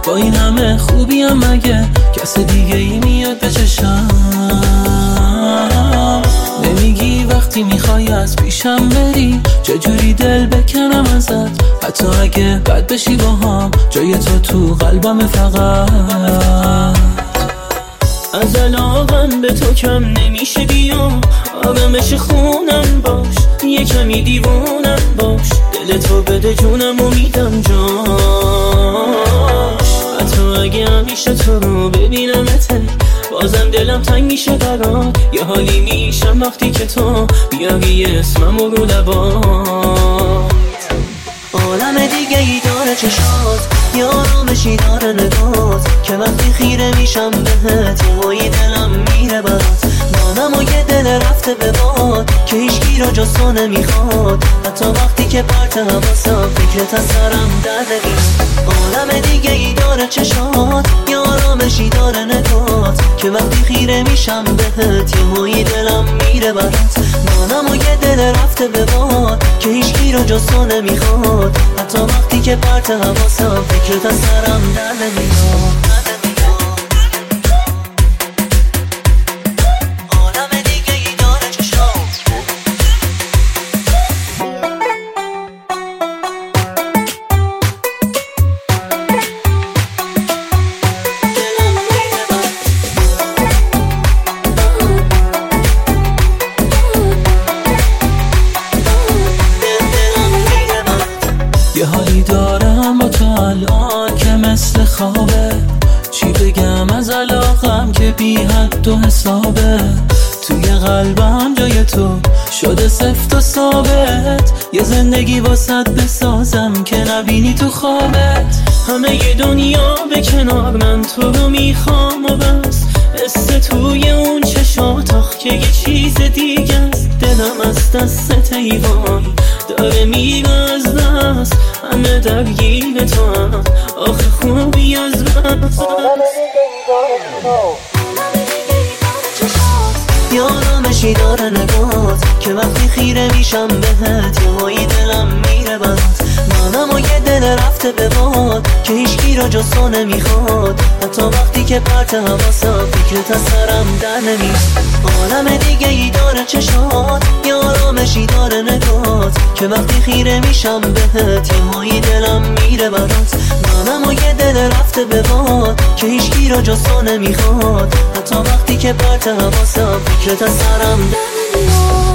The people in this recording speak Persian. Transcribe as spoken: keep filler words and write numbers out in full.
با این همه خوبیم مگه کس دیگه ای میاد به چشم؟ نمیگی وقتی میخوای از پیشم بری چجوری دل بکنم ازت؟ حتی اگه بد بشی با هم جای تو تو قلبم فقط. از علاقم به تو کم نمیشه بیا آدمش خونم باش، یه کمی دیوونم باش، دل تو بده جونم و میدم جاش. حتی اگه همیشه تو رو ببینمته بازم دلم تنگ میشه برات، یه حالی میشم وقتی که تو بیاری اسمم رو لبات. عالم دیگه ای داره چشات، یه آرامشی داره نگات که وقتی خیره میشم بهت یه هایی دلم میره برات. منم و یه دل رفته به باد که هیچکی را جز تو نمیخواد، حتی وقتی که پرت حواسم فکرت از سرم در نمیاد. عالم دیگه ای داره چشات، یه آرامشی داره نگات که وقتی خیره میشم بهت یه هایی دلم میره برات. منم و یه دل رفته به باد که هیچکی را جز تو نمیخواد، حتی وقتی که پرت حواسم فکرت از سرم در نمیاد. یه حالی دارم با تو الان که مثل خوابه، چی بگم از علاقم که بی حد و حسابه. توی قلبم جای تو شده سفت و ثابت، یه زندگی واسط بسازم که نبینی تو خوابت. همه ی دنیا به کنار من تو رو میخوام و بس، حس توی اون چشات آخ که یه چیز دیگه است. دلم از دست ایوان داره میره از دست، همه درگیر تو هم آخه خوبی از بس. یه آرامشی داره نگات که وقتی خیره میشم بهت یه هایی دلم میره برات. منم و یه دل رفته به باد که هیچکی را جز تو نمیخواد، حتی وقتی که پرت حواسم فکرت از سرم در نمیاد. عالم دیگه ای داره چشات، یه آرامشی داره نگات که وقتی خیره میشم بهت یه هایی دلم میره برات. منم و یه دل رفته به باد که هیچکی را جز تو نمیخواد، حتی وقتی که پرت حواسم فکرت از سرم در نمیاد.